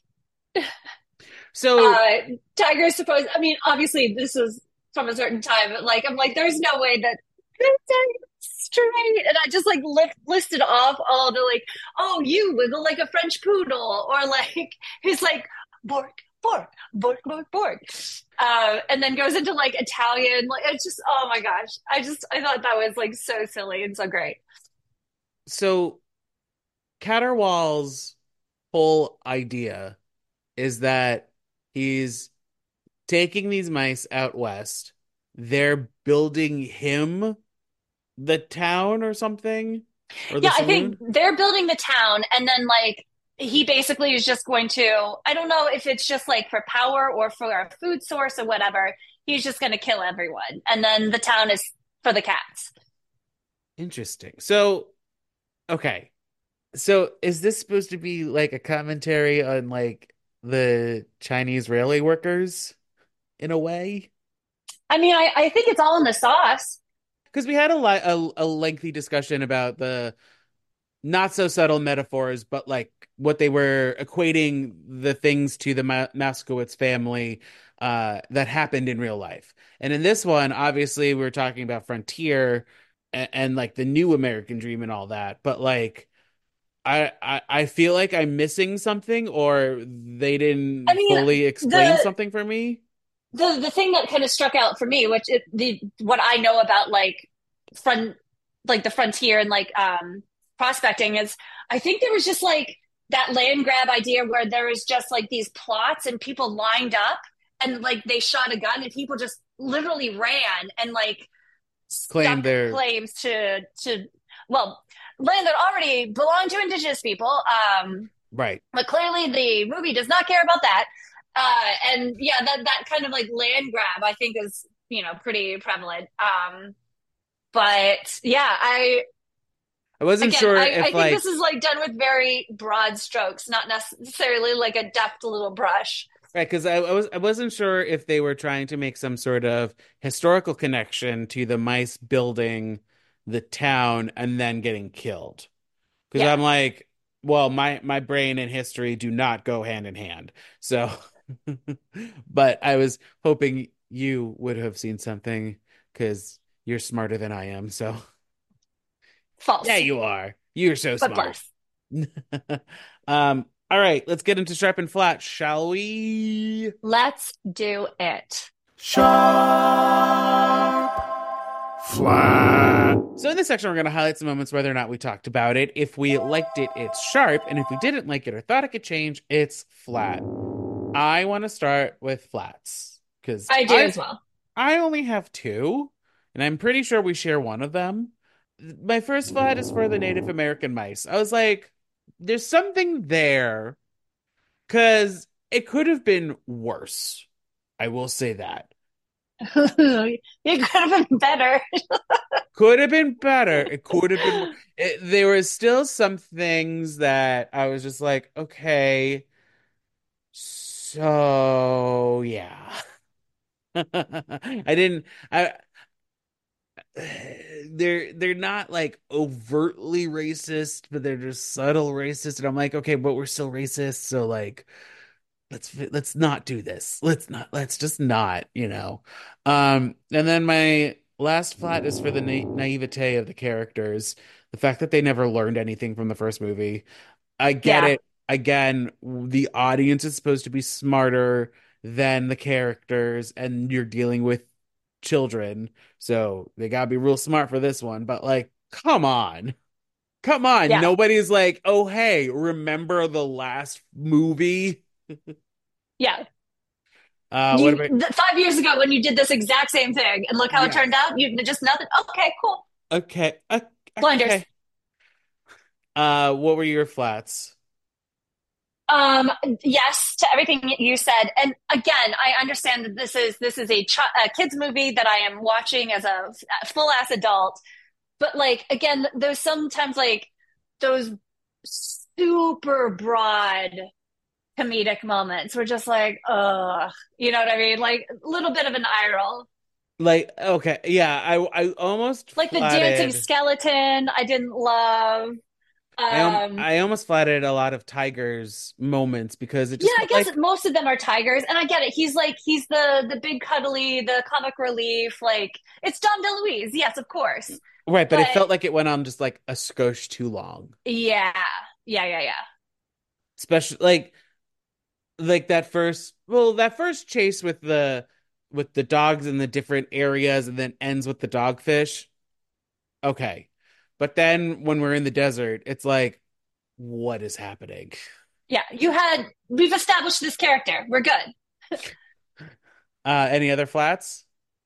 so uh Tiger's supposed I mean, obviously this was from a certain time, but like I'm like, there's no way that Tiger's straight. And I just like li- listed off all the like, oh, you wiggle like a French poodle, or like he's like bork, bork, bork, bork, bork. Uh, and then goes into like Italian. Like it's just oh my gosh. I just I thought that was like so silly and so great. so Caterwaull's whole idea is that he's taking these mice out west. They're building him the town or something, or the Yeah, I think saloon. they're building the town, and then like he basically is just going to, I don't know if it's just like for power or for a food source or whatever. He's just going to kill everyone, and then the town is for the cats. Interesting. So, okay. So, is this supposed to be like a commentary on like the Chinese railway workers in a way? I mean, I, I think it's all in the sauce. because we had a, li a a lengthy discussion about the not so subtle metaphors, but like what they were equating the things to the Ma Moskowitz family uh, that happened in real life. And in this one, obviously, we are talking about Frontier and, and like the new American dream and all that. But like, I, I I feel like I'm missing something, or they I didn't mean, fully explain the something for me. the the thing that kind of struck out for me, which it, the what I know about like front like the frontier and like um prospecting is, I think there was just like that land grab idea where there was just like these plots and people lined up and like they shot a gun and people just literally ran and like Claim stuck their claims to to well land that already belonged to indigenous people. Um, right. but clearly the movie does not care about that. Uh, and yeah, that that kind of like land grab, I think, is you know pretty prevalent. Um, but yeah, I I wasn't again, sure I, I if think like this is like done with very broad strokes, not necessarily like a deft little brush. right, because I, I was I wasn't sure if they were trying to make some sort of historical connection to the mice building the town and then getting killed. Because Yeah, I'm like, well, my my brain and history do not go hand in hand. So, but I was hoping you would have seen something because you're smarter than I am. So, yeah, false, you are. You're so but smart. bless. Um, all right, let's get into sharp and flat, shall we? Let's do it. Sharp, flat. So in this section, we're going to highlight some moments whether or not we talked about it. If we liked it, it's sharp, and if we didn't like it or thought it could change, it's flat. I want to start with flats because I do I as well. I only have two, and I'm pretty sure we share one of them. My first flat is for the Native American mice. I was like, there's something there because it could have been worse. I will say that. It could have been better. Could have been better. It could have been. It, there was still some things that I was just like, okay, so yeah. I didn't. I they're they're not like overtly racist, but they're just subtle racist, and I'm like, okay, but we're still racist, so like, let's let's not do this. Let's not. Let's just not. You know. Um, and then my last flat is for the na naivete of the characters. The fact that they never learned anything from the first movie. I get Yeah, it. Again, the audience is supposed to be smarter than the characters, and you're dealing with children, so they gotta be real smart for this one. But like, come on. Come on. yeah, Nobody's like, oh, hey, remember the last movie? yeah. Uh, what You about, th- five years ago when you did this exact same thing, and look how it turned yes. out. You just nothing. Okay, cool. Okay. o- Blinders. Okay. Uh, what were your flats? Um, yes to everything you said, and again, I understand that this is this is a, ch- a kids movie that I am watching as a full ass adult. But like again, there's sometimes like those super broad comedic moments. We're just like, ugh, you know what I mean? Like a little bit of an eye roll. Like, okay, yeah, I I almost Like the dancing flatted. skeleton, I didn't love. I um Um, I almost flatted a lot of Tiger's moments because it yeah, just I felt guess like most of them are tigers, and I get it. He's like he's the the big cuddly, the comic relief. Like it's Dom DeLuise, yes, of course. right, but it But felt like it went on just like a skosh too long. yeah, yeah, yeah, yeah, Especially like like that first well, that first chase with the with the dogs in the different areas and then ends with the dogfish. Okay. But then when we're in the desert, it's like, what is happening? yeah. You had we've established this character. We're good. Uh, any other flats?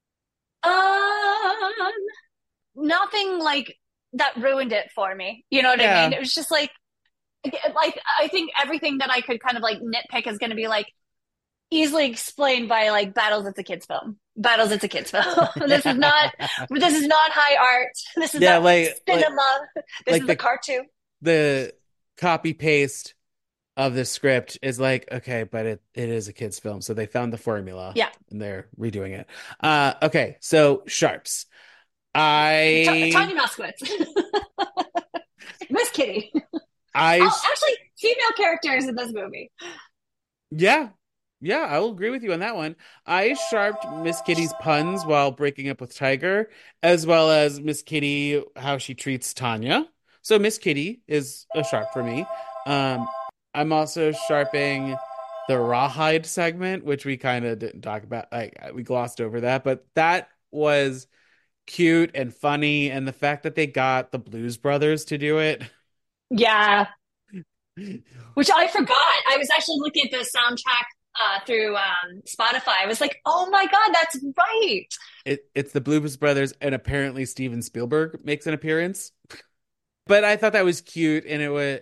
Um, nothing like that ruined it for me. You know what I mean? Yeah. It was just like like I think everything that I could kind of like nitpick is going to be like easily explained by like Battles. It's a kids film. Battles. It's a kids film. This is not. This is not high art. This is Yeah, not like like cinema. This like is a the cartoon. the copy paste of the script is like, okay, but it it is a kids film, so they found the formula Yeah. and they're redoing it. Uh, okay, so sharps. Ta- I Tanya Moskowitz, Miss Kitty. I Oh, actually, female characters in this movie. Yeah. Yeah, I will agree with you on that one. I sharped Miss Kitty's puns while breaking up with Tiger, as well as Miss Kitty, how she treats Tanya. So Miss Kitty is a sharp for me. Um, I'm also sharping the Rawhide segment, which we kind of didn't talk about. Like we glossed over that, but that was cute and funny, and the fact that they got the Blues Brothers to do it. Yeah, which I forgot. I was actually looking at the soundtrack uh, through um, Spotify. I was like, oh my God, that's right. It, it's the Blues Brothers, and apparently Steven Spielberg makes an appearance. But I thought that was cute, and it was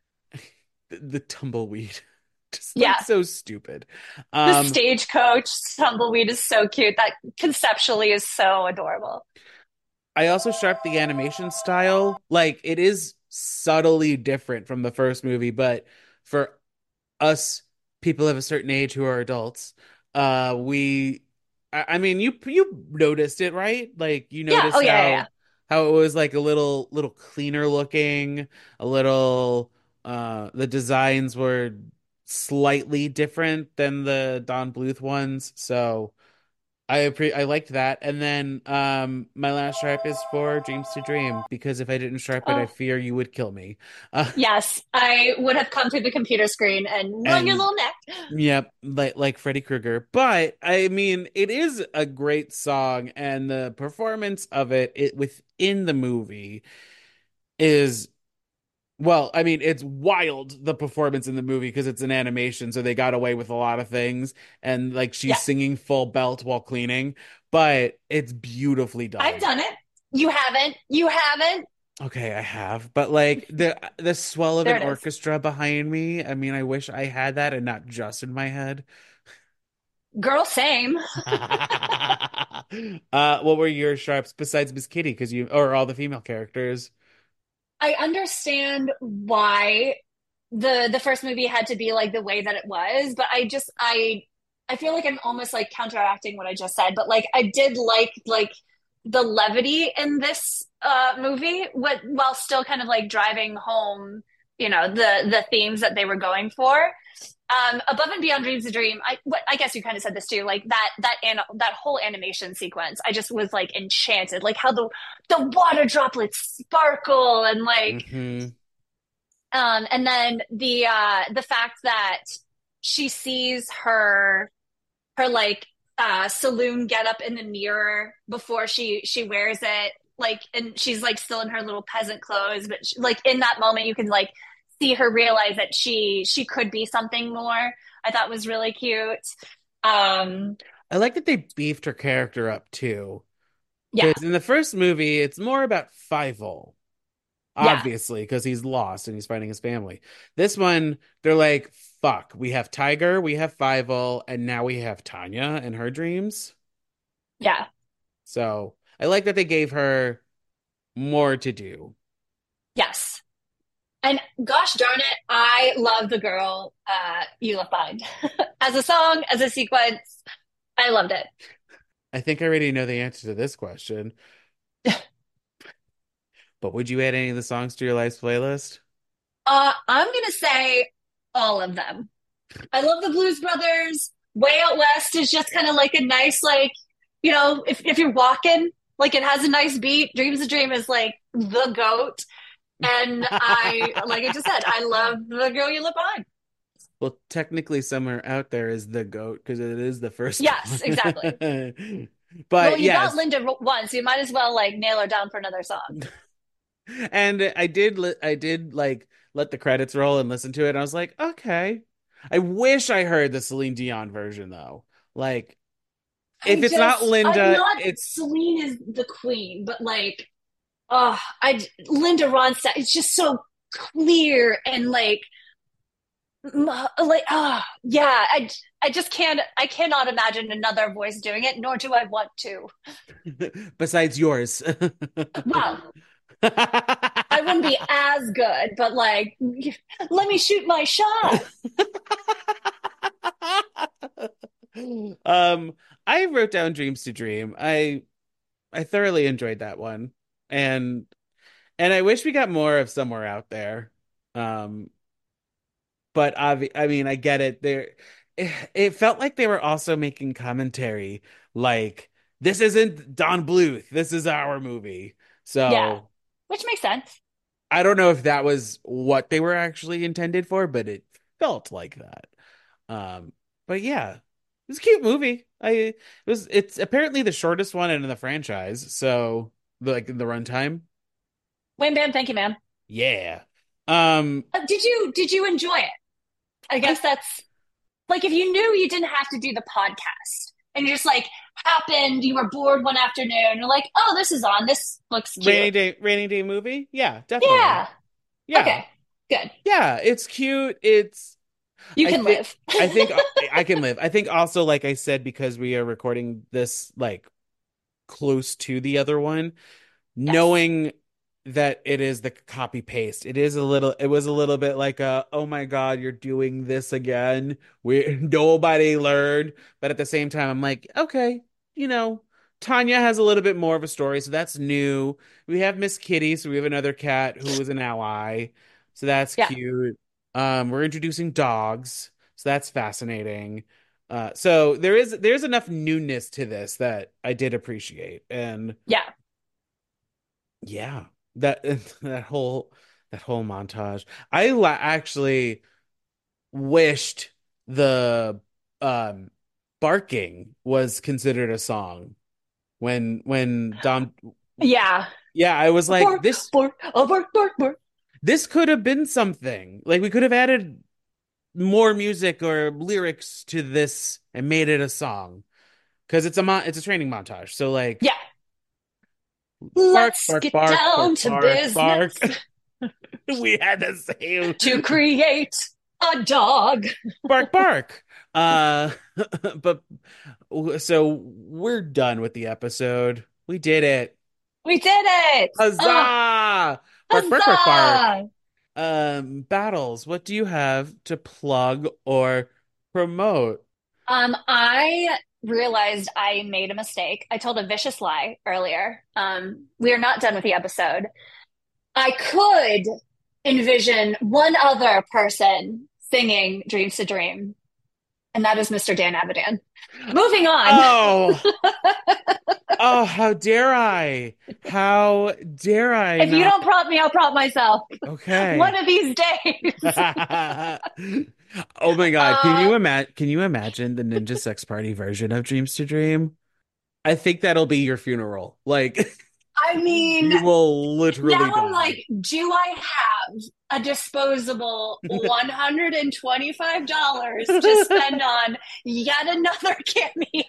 the, the tumbleweed, just like Yeah, so stupid. the Um, stagecoach tumbleweed is so cute. That conceptually is so adorable. I also sharped the animation style. Like it is subtly different from the first movie, but for us people of a certain age who are adults, uh, we, I, I mean, you you noticed it, right? Like you Yeah. Oh, noticed yeah, yeah, yeah. how how it was like a little little cleaner looking, a little uh the designs were slightly different than the Don Bluth ones. So I appre I liked that. And then um my last sharp is for Dreams to Dream because if I didn't sharp it, I Oh, fear you would kill me. Uh, yes. I would have come through the computer screen and wrung your and little neck. Yep, like like Freddy Krueger. But I mean, it is a great song, and the performance of it, it within the movie is well, I mean, it's wild the performance in the movie because it's an animation, so they got away with a lot of things, and like she's Yeah, singing full belt while cleaning, but it's beautifully I've done. done it. You haven't. You haven't. Okay, I have, but like the the swell of There an it is. orchestra behind me, I mean, I wish I had that and not just in my head. Girl, same. Uh, what were your sharps besides Miss Kitty? Because you, or all the female characters? I understand why the the first movie had to be like the way that it was, but I just I I feel like I'm almost like counteracting what I just said, but like I did like like the levity in this uh movie what while still kind of like driving home, you know, the the themes that they were going for. Um, Above and Beyond Dreams a Dream. I what, I guess you kind of said this too. Like that that an, that whole animation sequence, I just was like enchanted. Like how the the water droplets sparkle and like Hmm. um, and then the uh, the fact that she sees her her like uh, saloon get up in the mirror before she she wears it, like, and she's like still in her little peasant clothes, but she, like in that moment you can like see her realize that she she could be something more. I thought was really cute. Um, I like that they beefed her character up too. yeah, Because in the first movie, it's more about Fievel, yeah, obviously, because he's lost and he's finding his family. This one, they're like, fuck, we have Tiger, we have Fievel, and now we have Tanya and her dreams. yeah. So I like that they gave her more to do. Yes. And gosh darn it, I love the girl uh, you left behind. As a song, as a sequence, I loved it. I think I already know the answer to this question, but would you add any of the songs to your life's playlist? Uh, I'm gonna say all of them. I love the Blues Brothers. Way Out West is just kind of like a nice, like, you know, if, if you're walking, like it has a nice beat. Dreams a Dream is like the goat. And I, like I just said, I love the girl you live on. Well, technically, Somewhere Out There is the GOAT because it is the first Yes, exactly. one. Well, But you got yes, Linda once, you might as well like nail her down for another song. and I did li I did like let the credits roll and listen to it. And I was like, okay. I wish I heard the Celine Dion version though. Like, if I it's not just, I'm Linda, not it's Celine is the queen, but like, oh, I Linda Ronstadt. It's just so clear and like, like, oh, yeah. I, I just can't. I cannot imagine another voice doing it, nor do I want to. besides yours. Well, I wouldn't be as good, but like, let me shoot my shot. Um, I wrote down Dreams to Dream. I I thoroughly enjoyed that one. And and I wish we got more of Somewhere Out There. Um, but obvi- I mean, I get it. There, it, it felt like they were also making commentary, like this isn't Don Bluth, this is our movie. Yeah, So which makes sense. I don't know if that was what they were actually intended for, but it felt like that. Um, but yeah, it's a cute movie. I it was it's apparently the shortest one in the franchise, so like the runtime. Wham bam, thank you, ma'am. Yeah. Um, Uh, did you did you enjoy it? I I guess that's like if you knew you didn't have to do the podcast and you just like happened, you were bored one afternoon, you're like, oh, this is on. This looks cute. rainy day rainy day movie. Yeah, definitely. Yeah. Yeah. Okay. Good. Yeah, it's cute. It's You I can think live. I think I I can live. I think also like I said because we are recording this like close to the other one, Yes. knowing that it is the copy paste. It is a little it was a little bit like a oh my God, you're doing this again. We nobody learned, but at the same time I'm like, okay, you know, Tanya has a little bit more of a story, so that's new. We have Miss Kitty, so we have another cat who is an ally. So that's Yeah. cute. Um, we're introducing dogs, so that's fascinating. Uh, so there is there's enough newness to this that I did appreciate. And Yeah. yeah, that that whole that whole montage. I la actually wished the um barking was considered a song when when Dom Yeah. yeah, I was like Bork, this bork, oh, bork, bork, bork. this could have been something. Like we could have added more music or lyrics to this and made it a song because it's a mon it's a training montage. So like Yeah. bark Let's bark get bark down bark to bark business bark. We had the same to create a dog. bark bark. Uh, but so we're done with the episode. We did it. We did it. Oh, Huzzah! Bark bark bark bark. huzzah. Um, Battles, what do you have to plug or promote? Um, I realized I made a mistake. I told a vicious lie earlier. Um, we are not done with the episode. I could envision one other person singing Dreams to Dream, and that is mister Dan Avidan. Moving on. Oh, oh, how dare I? How dare I If you not? don't prompt me, I'll prompt myself. One Okay. of these days. Oh my God, can Uh, you imagine can you imagine the Ninja Sex Party version of Dreams to Dream? I think that'll be your funeral. Like I mean, you will literally now I'm die. like, do I have a disposable one hundred twenty-five dollars to spend on yet another cameo?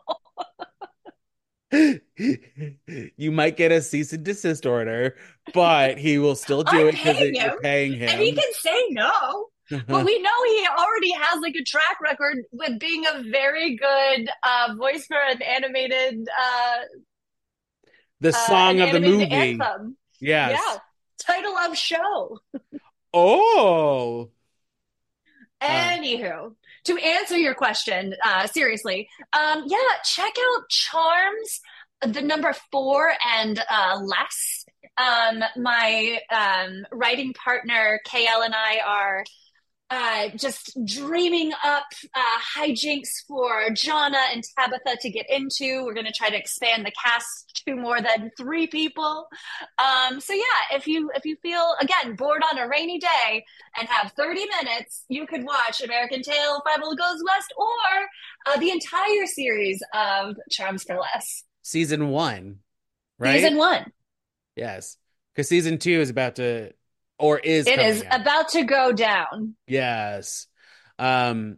You might get a cease and desist order, but he will still do I'm it because paying you're him, paying and he him. can say no. But we know he already has like a track record with being a very good uh, voice for an animated uh, The uh, an song of the animated movie. anthem. Yeah, Yes. title of show. Oh. Uh, Anywho, to answer your question, uh, seriously, um, yeah, check out Charms, the number four and uh, less. Um, my um, writing partner, K L, and I are uh, just dreaming up uh, hijinks for Jonna and Tabitha to get into. We're going to try to expand the cast to more than three people. Um, so yeah, if you if you feel again bored on a rainy day and have thirty minutes, you could watch American Tail, Five Goes West, or uh, the entire series of Charms for Less. season one, right? Season one. Yes. Because season two is about to or is It is coming out. about to go down. Yes. Um,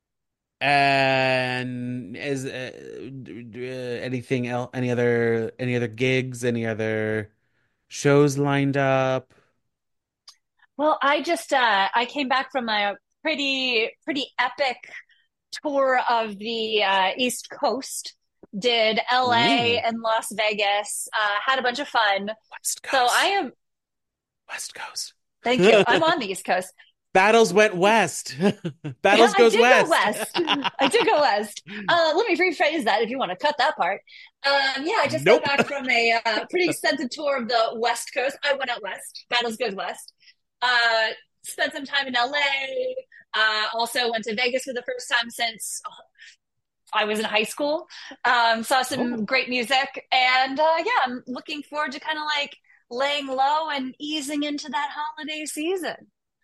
and is uh, anything else, any other any other gigs, any other shows lined up? Well, I just uh, I came back from a pretty pretty epic tour of the uh, East Coast. Did L A Ooh, and Las Vegas. Uh, had a bunch of fun. West So I Coast. am. West Coast. Thank you. I'm on the East Coast. Battles went west. Battles I goes did west. go west. I did go west. Uh, let me rephrase that if you want to cut that part. Um, yeah, I just Nope. got back from a uh, pretty extensive tour of the West Coast. I went out west. Battles goes west. Uh, spent some time in L A. Uh, also went to Vegas for the first time since I was in high school. Um, saw some Oh. great music, and uh, yeah, I'm looking forward to kind of like laying low and easing into that holiday season.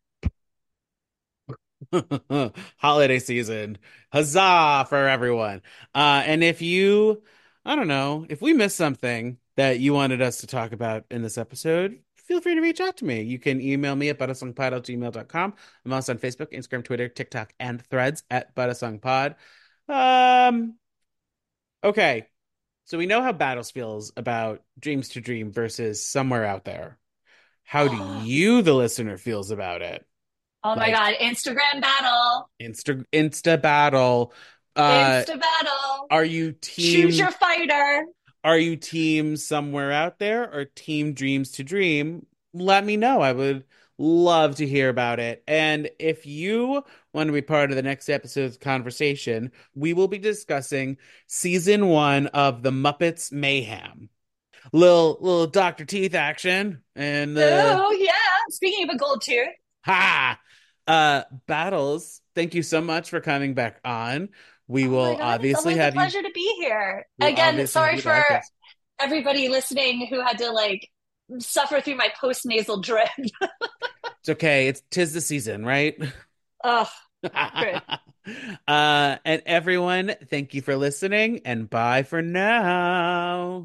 Holiday season. Huzzah for everyone. Uh, and if you, I don't know, if we missed something that you wanted us to talk about in this episode, feel free to reach out to me. You can email me at buttersongpod at gmail dot com. I'm also on Facebook, Instagram, Twitter, TikTok, and Threads at buttersongpod. Um, okay. So we know how Battles feels about Dreams to Dream versus Somewhere Out There. How do you, the listener, feels about it? Oh my Like God, Instagram battle. Insta Insta battle. Uh, Insta battle. are you Choose team your fighter. are you team Somewhere Out There or team Dreams to Dream? Let me know. I would love to hear about it. And if you want to be part of the next episode's conversation, we will be discussing season one of The Muppets Mayhem. Little little Doctor Teeth action and uh Oh yeah. Speaking of a gold tooth. ha uh Battles. Thank you so much for coming back on. We Oh my will God, it's obviously always a have you. pleasure to be here. We'll Again, obviously have sorry you for back. Yes. everybody listening who had to like suffer through my post nasal drip. It's okay. It's tis the season, right? Ugh, great. Uh, and everyone, thank you for listening, and bye for now.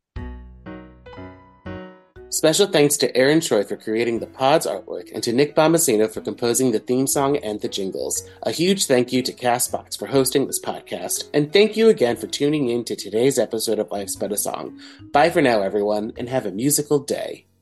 Special thanks to Aaron Choi for creating the pod's artwork and to Nick Bombasino for composing the theme song and the jingles. A huge thank you to Castbox for hosting this podcast, and thank you again for tuning in to today's episode of Life's But a Song. Bye for now, everyone, and have a musical day.